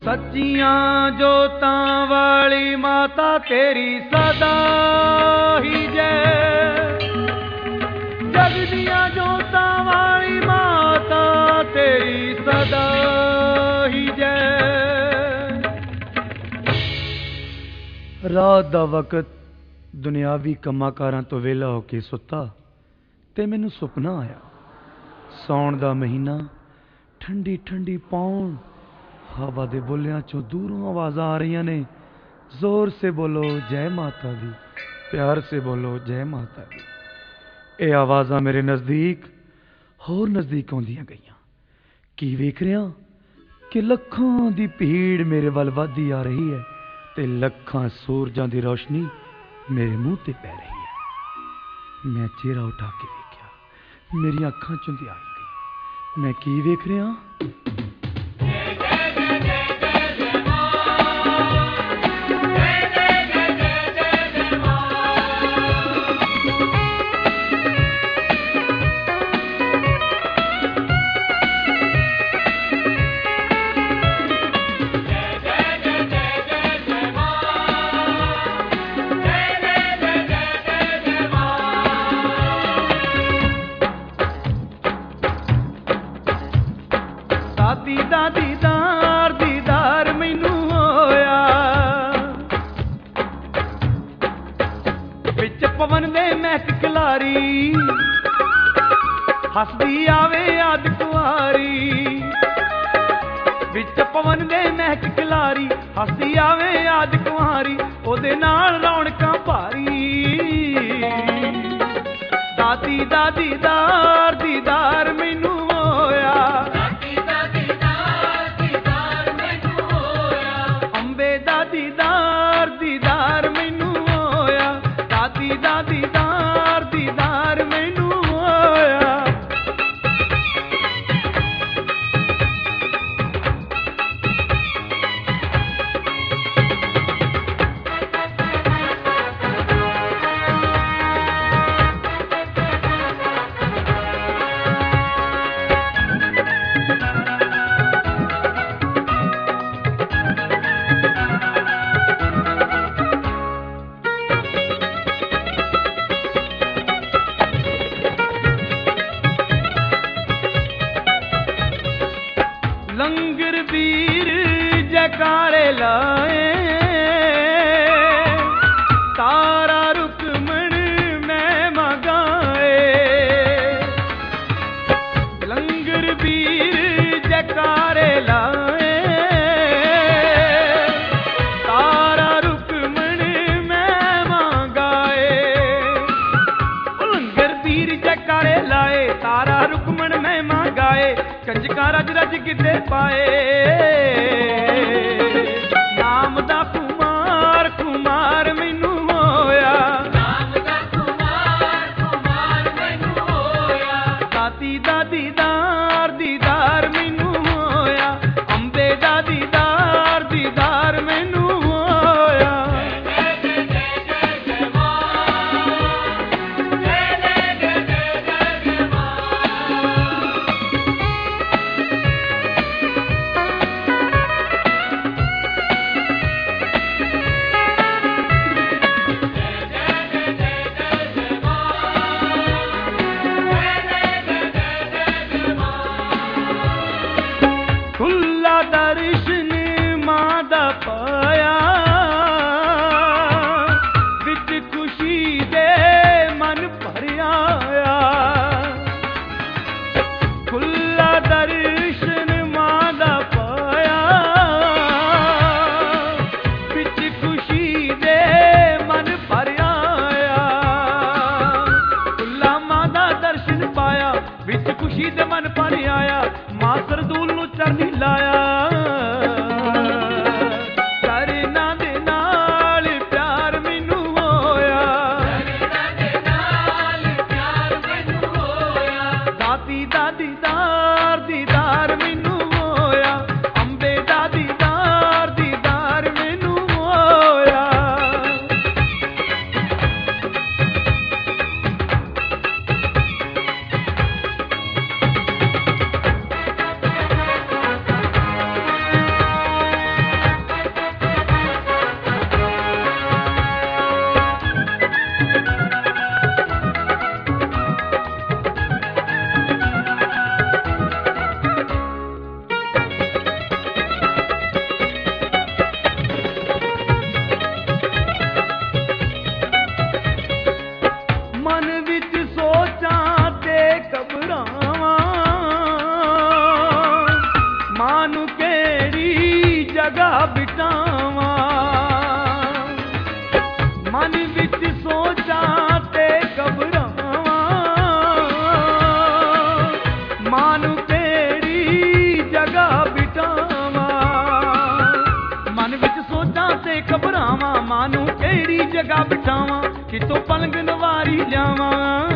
सच्चियां जोतां वाली माता तेरी सदा ही जय। जग दियां जोतां वाली माता तेरी सदा ही जय। रात दा वक्त दुनियावी कमाकारां तो वेला होके सुत्ता ते मैनू सुपना आया। सौण दा महीना, ठंडी ठंडी पौन, हवा दे बुलियां चों दूरों आवाज़ां आ रही ने, जोर से बोलो जय माता दी, प्यार से बोलो जय माता दी। ये आवाज़ां मेरे नज़दीक होर नज़दीक आउंदियां गईयां। की वेख रहा कि लखां दी भीड़ मेरे वल वधदी आ रही है ते लखां सूरजां दी रोशनी मेरे मुंह ते पै रही है। मैं चेहरा उठा के वेख्या, मेरी अखां चों दी आई गई। मैं की वेख रहा? दीदार दीदार मैनू होया, विच पवन दे महक खिलारी, हसदी आवे याद कुआरी। विच पवन दे महक खिलारी, हसदी आवे याद कुआरी, ओदे नाल रौनकां भारी। दादी दा दीदार दीदार मैनू होया, दीदार दीदार मैनू होया, दादी दा दीदार दीदार मैनू होया। लंगर वीर जयकारे लाए, तारा रुकमण मैं मगाए। लंगर वीर जयकारे लाए, तारा रुकमण मैं मगाए। लंगर वीर जयकारे लाए, तारा रुकमण मैं मगाए। कंजका रज रज गिद्धे पाए, नाम दा कुमार कुमार मैनू होया, नाम दा कुमार कुमार मैनू होया। दादी दा दीदार दीदार मैनू होया, अंबे दा दीदार दीदार मैनू होया। खुला दर्शन मां दा पाया, विच खुशी दे मन भरिया। खुला दर्शन मां दा पाया, विच खुशी दे मन भरिया। खुला मां दा दर्शन पाया, विच खुशी दे मन भर आया। मां सरदूल नू चरनी लाया, करना दे नाल प्यार मैनू होया, करना दे नाल प्यार मैनू होया। दादी दा दीदार दीदार मैनू होया, अंबे दा दीदार दीदार मैनू होया। ਬਿਠਾਵਾਂ। ਮਨ ਵਿੱਚ ਸੋਚਾਂ ਤੇ ਘਬਰਾਵਾਂ, ਮਾਂ ਨੂੰ ਕਿਹੜੀ ਜਗ੍ਹਾ ਬਿਠਾਵਾਂ। ਮਨ ਵਿੱਚ ਸੋਚਾਂ ਤੇ ਘਬਰਾਵਾਂ, ਮਾਂ ਨੂੰ ਕਿਹੜੀ ਜਗ੍ਹਾ ਬਿਠਾਵਾਂ। ਕਿਤੋਂ ਪਲੰਗ ਨਵਾਰੀ ਲਿਆਵਾਂ,